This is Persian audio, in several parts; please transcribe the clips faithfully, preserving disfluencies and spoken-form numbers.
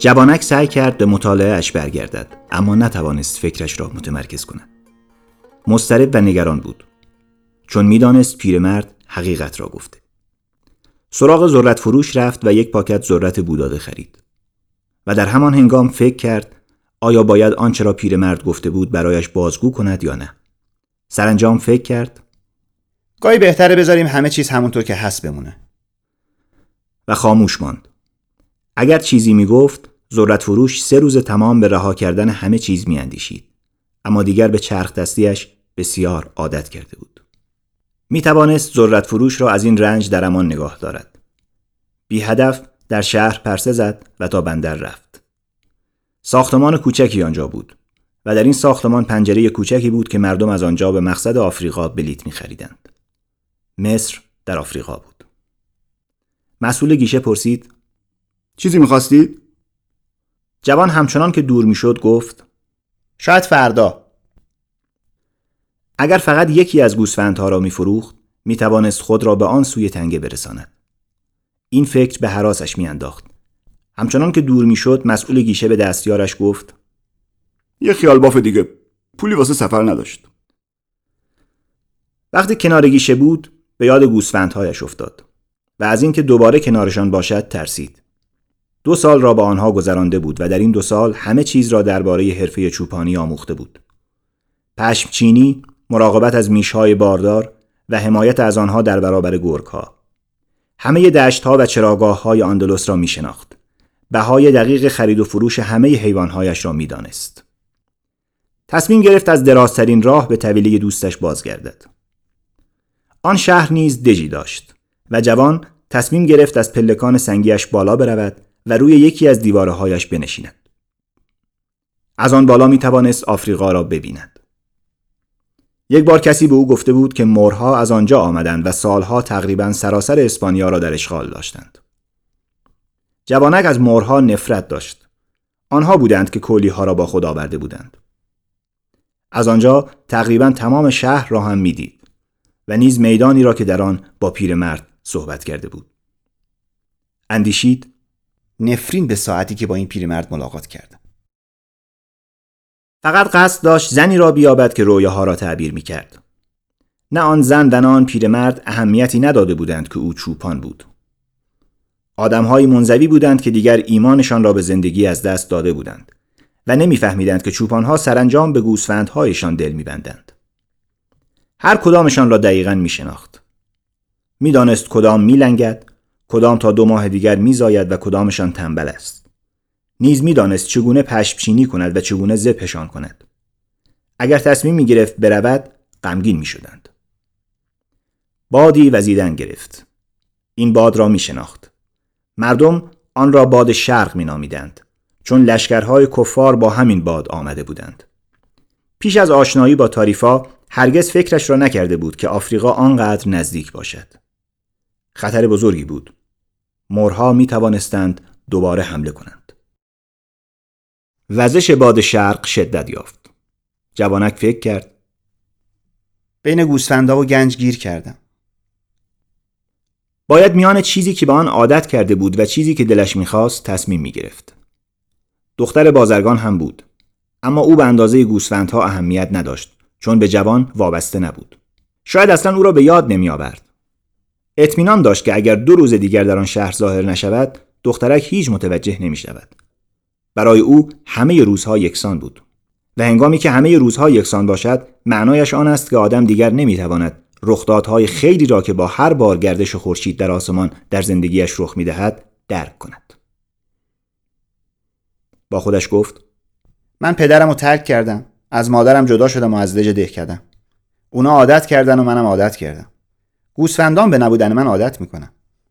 جوانک سعی کرد به مطالعه اش برگردد، اما نتوانست فکرش را متمرکز کند. مضطرب و نگران بود، چون میدانست پیرمرد حقیقت را گفته. سراغ ذرت فروش رفت و یک پاکت ذرت بوداده خرید و در همان هنگام فکر کرد آیا باید آنچه را پیرمرد گفته بود برایش بازگو کند یا نه. سرانجام فکر کرد گاهی بهتره بذاریم همه چیز همونطور که هست بمونه. و خاموش ماند. اگر چیزی میگفت، ذرت فروش سه روز تمام به رها کردن همه چیز میاندیشید، اما دیگر به چرخ دستیش بسیار عادت کرده بود. می توانست ذرت فروش را از این رنج در امان نگاه دارد. بی هدف در شهر پرسه زد و تا بندر رفت. ساختمان کوچکی آنجا بود و در این ساختمان پنجره کوچکی بود که مردم از آنجا به مقصد آفریقا بلیط می خریدند. مصر در آفریقا بود. مسئول گیشه پرسید: چیزی می‌خواستید؟ جوان همچنان که دور میشد گفت: شاید فردا. اگر فقط یکی از گوسفندها را می‌فروخت، می‌توانست خود را به آن سوی تنگه برساند. این فکر به هراسش می‌انداخت. همچنان که دور میشد، مسئول گیشه به دستیارش گفت: یه خیال باف دیگه. پولی واسه سفر نداشت. وقتی کنار گیشه بود، به یاد گوسفندهایش افتاد و از اینکه دوباره کنارشان باشد ترسید. دو سال را با آنها گذرانده بود و در این دو سال همه چیز را درباره حرفه چوپانی آموخته بود. پشمچینی، مراقبت از میشهای باردار و حمایت از آنها در برابر گرگ‌ها. همه دشت‌ها و چراگاه‌های اندلس را می‌شناخت. بهای دقیق خرید و فروش همه حیوان‌هایش را می‌دانست. تصمیم گرفت از درازترین راه به طویله دوستش بازگردد. آن شهر نیز دژی داشت و جوان تصمیم گرفت از پلکان سنگیش بالا برود و روی یکی از دیوارهایش بنشیند. از آن بالا می توانست آفریقا را ببیند. یک بار کسی به او گفته بود که مورها از آنجا آمدند و سالها تقریباً سراسر اسپانیا را در اشغال داشتند. جوانک از مورها نفرت داشت. آنها بودند که کولی‌ها را با خود آورده بودند. از آنجا تقریباً تمام شهر را هم می‌دید و نیز میدانی را که در آن با پیرمرد صحبت کرده بود. اندیشید: نفرین به ساعتی که با این پیرمرد ملاقات کردم. فقط قصد داشت زنی را بیابد که رویاها را تعبیر می‌کرد. نه آن زن و نه آن پیرمرد اهمیتی نداده بودند که او چوپان بود. آدم‌های منزوی بودند که دیگر ایمانشان را به زندگی از دست داده بودند و نمی‌فهمیدند که چوپان‌ها سرانجام به گوسفندهایشان دل می‌بندند. هر کدامشان را دقیقاً می‌شناخت. می‌دانست کدام می‌لنگد، کدام تا دو ماه دیگر می‌زاید و کدامشان تنبل است. نیز می‌دانست چگونه پشمچینی کند و چگونه ذبحشان کند. اگر تصمیم می‌گرفت برود، غمگین می‌شدند. بادی وزیدن گرفت. این باد را می‌شناخت. مردم آن را باد شرق می‌نامیدند، چون لشکرهای کفار با همین باد آمده بودند. پیش از آشنایی با تاریفا هرگز فکرش را نکرده بود که آفریقا آنقدر نزدیک باشد. خطر بزرگی بود. مورها می توانستند دوباره حمله کنند. وزش باد شرق شدت یافت. جوانک فکر کرد: بین گوسفندا و گنج گیر کردم. باید میان چیزی که به آن عادت کرده بود و چیزی که دلش می‌خواست تصمیم می‌گرفت. دختر بازرگان هم بود، اما او به اندازه گوسفندها اهمیت نداشت، چون به جوان وابسته نبود. شاید اصلا او را به یاد نمی‌آورد. اطمینان داشت که اگر دو روز دیگر در آن شهر ظاهر نشود، دخترک هیچ متوجه نمی‌شود. برای او همه روزها یکسان بود و هنگامی که همه روزها یکسان باشد، معنایش آن است که آدم دیگر نمی‌تواند رخدادهای خیلی را که با هر بار گردش خورشید در آسمان در زندگیش رخ می‌دهد درک کند. با خودش گفت: من پدرم رو ترک کردم، از مادرم جدا شدم و از دژ ده کردم. اونا عادت کردن و منم عادت کردم. گوسفندان به نبودن من عادت میکنن.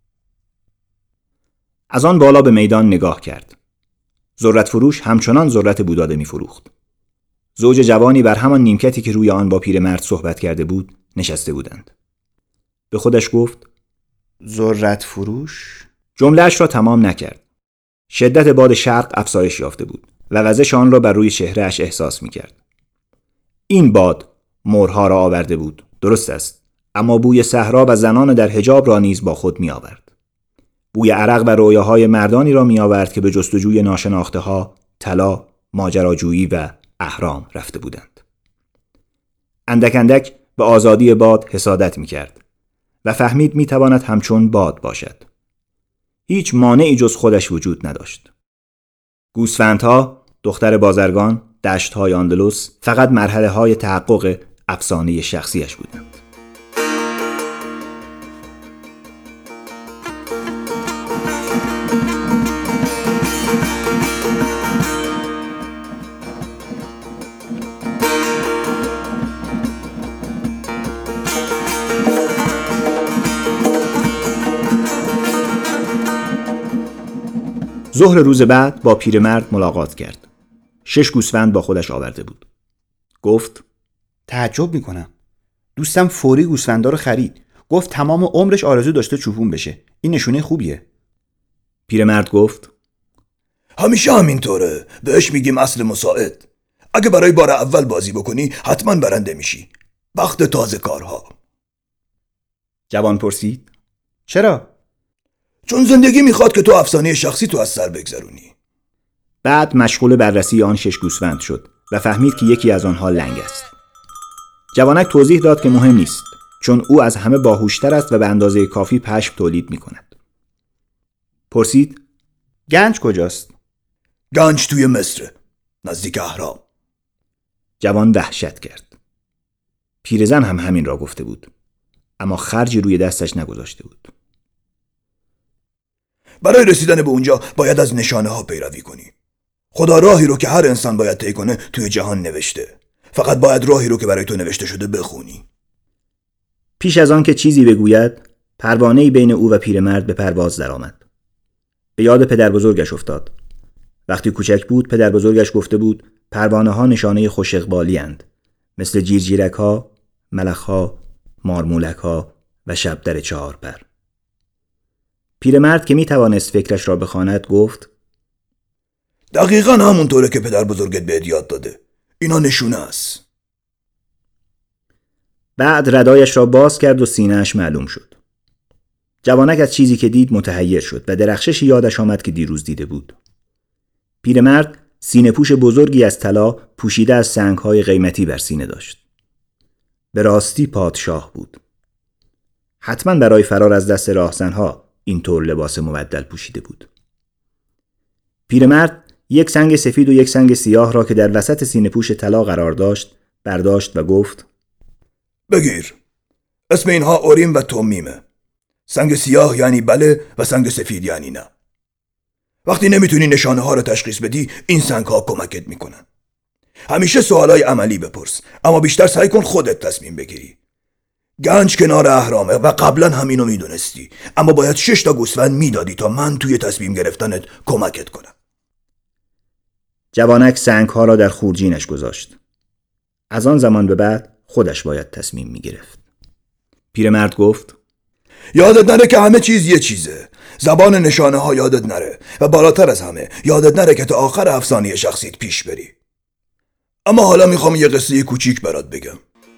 از آن بالا به میدان نگاه کرد. ذرت فروش همچنان ذرت بوداده میفروخت. زوج جوانی بر همان نیمکتی که روی آن با پیرمرد صحبت کرده بود نشسته بودند. به خودش گفت: ذرت فروش؟ جمله‌اش را تمام نکرد. شدت باد شرق افزایش یافته بود و وزش آن را بر روی چهره‌اش احساس می‌کرد. این باد مورها را آورده بود، درست است، اما بوی صحرا و زنان در حجاب را نیز با خود می‌آورد. بوی عرق و رویاهای مردانی را می آورد که به جستجوی ناشناخته ها، طلا، ماجراجویی و اهرام رفته بودند. اندک اندک به آزادی باد حسادت می کرد و فهمید می تواند همچون باد باشد. هیچ مانعی جز خودش وجود نداشت. گوسفندها، دختر بازرگان، دشت‌های اندلس فقط مرحله های تحقق افسانه شخصیش بودند. ظهر روز بعد با پیرمرد ملاقات کرد. شش گوسفند با خودش آورده بود. گفت: تعجب میکنم. دوستم فوری گوسفندا رو خرید. گفت تمام عمرش آرزو داشته چوپون بشه. این نشونه خوبیه. پیرمرد گفت: همیشه همینطوره. بهش میگیم اصل مساعد. اگه برای بار اول بازی بکنی حتما برنده میشی. بخت تازه کارها. جوان پرسید: چرا؟ چون زندگی میخواد که تو افسانه شخصی تو از سر بگذرونی. بعد مشغول بررسی آن شش گوسفند شد و فهمید که یکی از آنها لنگ است. جوانک توضیح داد که مهم نیست، چون او از همه باهوشتر است و به اندازه کافی پشم تولید میکند. پرسید: گنج کجاست؟ گنج توی مصر، نزدیک اهرام. جوان وحشت کرد. پیرزن هم همین را گفته بود، اما خرجی روی دستش نگذاشته بود. برای رسیدن به اونجا باید از نشانه ها پیروی کنی. خدا راهی رو که هر انسان باید طی کنه توی جهان نوشته. فقط باید راهی رو که برای تو نوشته شده بخونی. پیش از آن که چیزی بگوید، پروانه‌ای بین او و پیرمرد به پرواز درآمد. به یاد پدر بزرگش افتاد. وقتی کوچک بود پدر بزرگش گفته بود پروانه ها نشانه خوش اقبالی اند، مثل جیرجیرک ها، ملخ ها، مارمولک ها و شبدر چهار پر. پیرمرد که می توانست فکرش را بخواند گفت: دقیقاً همونطوره که پدر بزرگت بهت یاد داده. اینا نشونه است. بعد ردایش را باز کرد و سینه‌اش معلوم شد. جوانک از چیزی که دید متحیر شد و درخششی یادش آمد که دیروز دیده بود. پیرمرد سینه پوش بزرگی از طلا پوشیده از سنگ‌های قیمتی بر سینه داشت. به راستی پادشاه بود. حتما برای فرار از دست راهزنها اینطور لباس مبدل پوشیده بود. پیرمرد یک سنگ سفید و یک سنگ سیاه را که در وسط سینه پوش طلا قرار داشت برداشت و گفت: بگیر. اسم اینها اوریم و تومیمه. سنگ سیاه یعنی بله و سنگ سفید یعنی نه. وقتی نمیتونی نشانه ها رو تشخیص بدی این سنگ ها کمکت میکنن. همیشه سوالای عملی بپرس، اما بیشتر سعی کن خودت تصمیم بگیری. گنج کنار اهرامه و قبلا همینو میدونستی، اما باید شش تا گوسفند میدادی تا من توی تصمیم گرفتنت کمکت کنم. جوانک سنگ ها را در خورجینش گذاشت. از آن زمان به بعد خودش باید تصمیم میگرفت. پیرمرد گفت: یادت نره که همه چیز یه چیزه. زبان نشانه ها یادت نره و بالاتر از همه یادت نره که تا آخر افسانه شخصیت پیش بری. اما حالا میخوام یه قصه کوچیک برات بگم.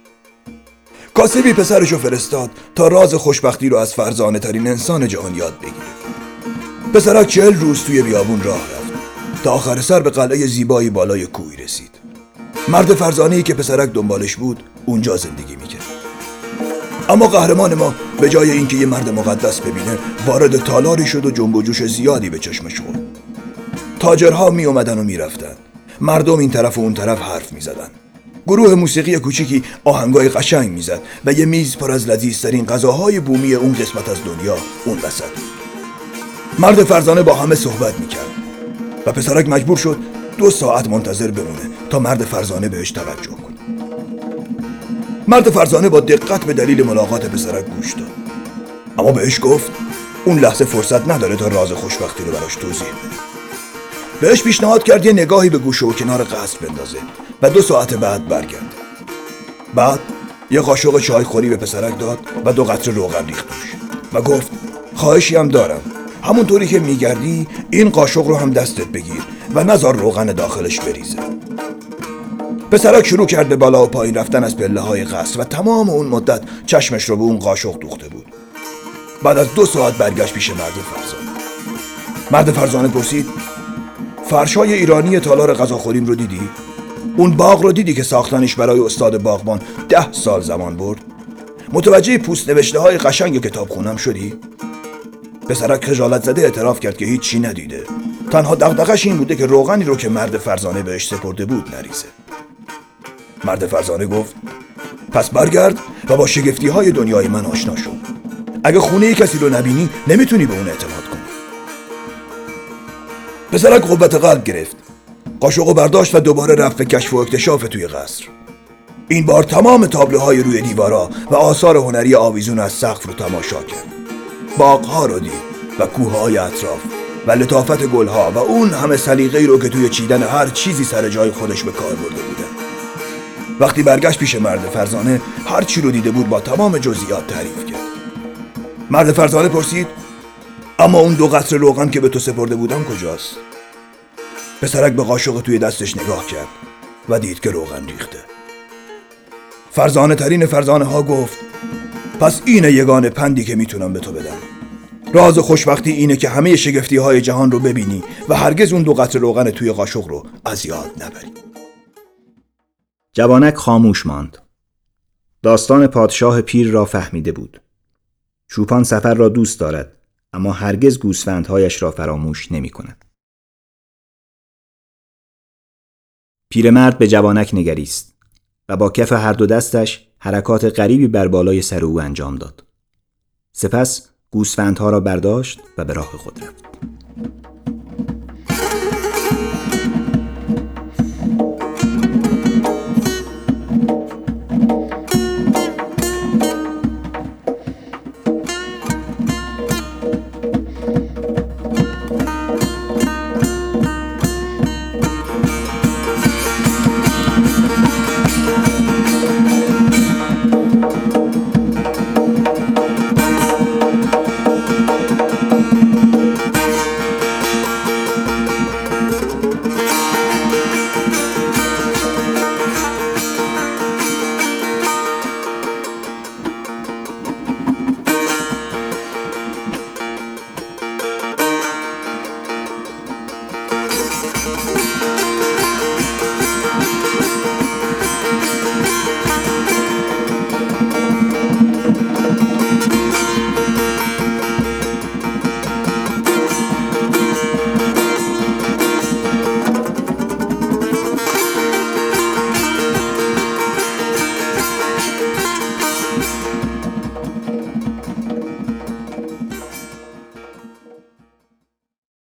کاسبی پسرشو فرستاد تا راز خوشبختی رو از فرزانه ترین انسان جهان یاد بگیره. پسرک چهل روز توی بیابون راه رفت تا آخر سر به قلعه زیبایی بالای کوهی رسید. مرد فرزانه‌ای که پسرک دنبالش بود اونجا زندگی میکرد. اما قهرمان ما به جای اینکه یه مرد مقدس ببینه وارد تالاری شد و جنب و جوش زیادی به چشمش خورد. تاجرها می اومدن و می رفتن. مردم این طرف و اون طرف حرف می زدن. گروه موسیقی کوچیکی آهنگای قشنگ می زد و یه میز پر از لذیذترین غذاهای بومی اون قسمت از دنیا اون وسط بود. مرد فرزانه با همه صحبت می کرد و پسرک مجبور شد دو ساعت منتظر بمونه تا مرد فرزانه بهش توجه کنه. مرد فرزانه با دقت به دلیل ملاقات پسرک گوش داد، اما بهش گفت اون لحظه فرصت نداره تا راز خوشبختی رو براش توضیح بده. بهش پیشنهاد کرد یه نگاهی به گوشه و کنار قصر بندازه و دو ساعت بعد برگرده. بعد یه قاشق چای خوری به پسرک داد و دو قطره روغن ریخت توش و گفت خواهشی هم دارم، همونطوری که میگردی این قاشق رو هم دستت بگیر و نذار روغن داخلش بریزه. پسرک شروع کرد به بالا و پایین رفتن از پله های قصر و تمام اون مدت چشمش رو به اون قاشق دوخته بود. بعد از دو ساعت برگشت پیش مرد فرزانه. مرد فرزانه پرسید: فرشای ایرانی تالار غذاخوریم رو دیدی؟ اون باغ رو دیدی که ساختنش برای استاد باغبان ده سال زمان برد؟ متوجه پوست نوشته های قشنگ کتاب خونم شدی؟ پسرک خجالت زده اعتراف کرد که هیچی ندیده. تنها دغدغه‌اش این بوده که روغنی رو که مرد فرزانه بهش سپرده بود نریزه. مرد فرزانه گفت: پس برگرد و با شگفتی های دنیای من آشنا شو. اگه خونه کسی رو نبینی نمیتونی به اون اعتماد کنی. پسرک قوت قلب گرفت، قاشقو برداشت و دوباره رفت به کشف و اکتشاف توی قصر. این بار تمام تابلوهای روی دیوارا و آثار هنری آویزون از سقف رو تماشا کرد. باغ‌ها رو دید و کوه‌های اطراف و لطافت گل‌ها و اون همه سلیقه‌ای رو که توی چیدن هر چیزی سر جای خودش به کار برده بودن. وقتی برگشت پیش مرد فرزانه، هر چی رو دیده بود با تمام جزئیات تعریف کرد. مرد فرزانه پرسید: اما اون دو قطره روغن که به تو سپرده بودم کجاست؟ پسرک به قاشق توی دستش نگاه کرد و دید که روغن ریخته. فرزانه ترین فرزانه ها گفت: پس اینه یگانه پندی که میتونم به تو بدم. راز خوشبختی اینه که همه شگفتی های جهان رو ببینی و هرگز اون دو قطره روغن توی قاشق رو از یاد نبری. جوانک خاموش ماند. داستان پادشاه پیر را فهمیده بود. چوپان سفر را دوست دارد، اما هرگز گوسفندهایش را فراموش نمی کند. پیرمرد به جوانک نگریست و با کف هر دو دستش حرکات غریبی بر بالای سر او انجام داد. سپس گوسفندها را برداشت و به راه خود رفت.